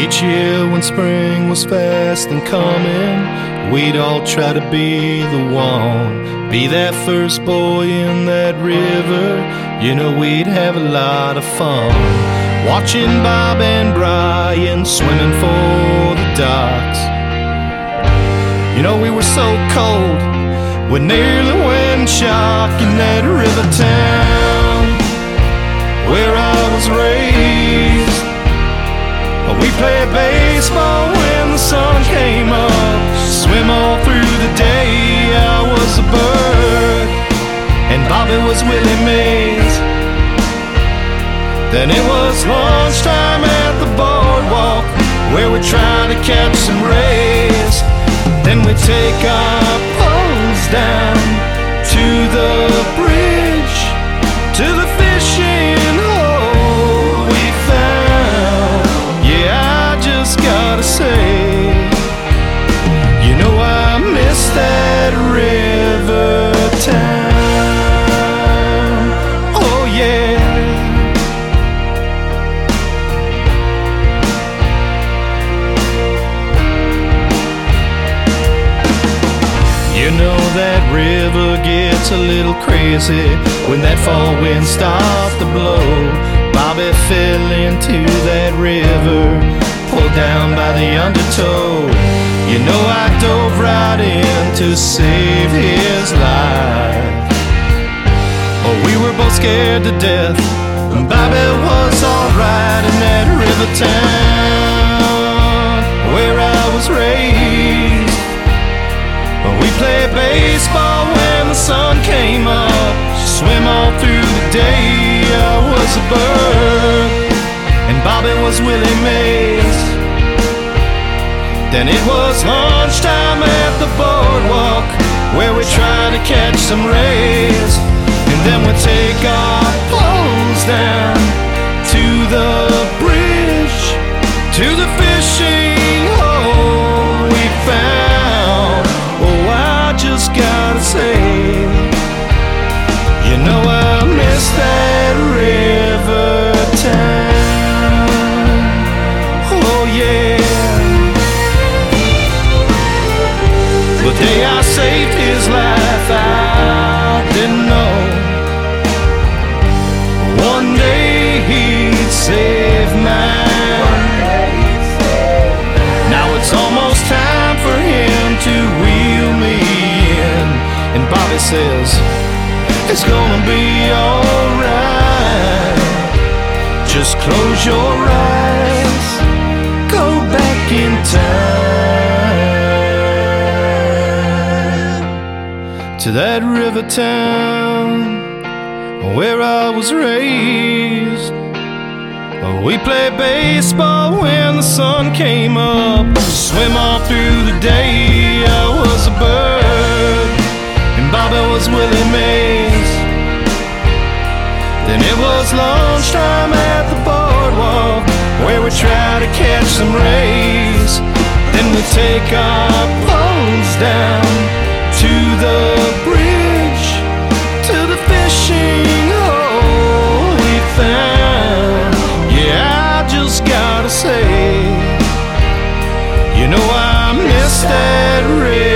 Each year when spring was fast and coming, we'd all try to be the one, be that first boy in that river. You know we'd have a lot of fun, watching Bob and Brian swimming for the docks. You know we were so cold, we nearly went shock in that river town where I was raised. We played baseball when the sun came up, swim all through the day. I was a bird and Bobby was Willie Mays. Then it was lunchtime at the boardwalk where we tried to catch some rays. Then we take our poles down to the bridge, to the fishing hole we found. Yeah, I just gotta say, you know I miss that river town. Oh yeah. You know that river gets a little crazy when that fall wind starts to blow. Bobby fell into that river, pulled down by the undertow. You know I dove right in to save his life. Oh, we were both scared to death, and Bobby was alright in that river town where I was raised. We played baseball when the sun came up, swim all through the day. I was a bird and Bobby was Willie Mays. Then it was lunchtime at the boardwalk where we tried to catch some rays. And then we take our poles down to the bridge, to the fishing hole we found. Oh, I just gotta say, you know I miss that river town. Oh yeah. The day I saved his life, I didn't know one day he'd save mine. Now it's almost time for him to wheel me in, and Bobby says it's gonna be alright. Just close your eyes, go back in time to that river town where I was raised. We played baseball when the sun came up, swim all through the day. I was a bird and Bobby was Willie Mays. Then it was lunchtime at the boardwalk where we tried to catch some rays. Then we take our poles down to the bridge, to the fishing hole we found. Yeah, I just gotta say, you know I miss that river.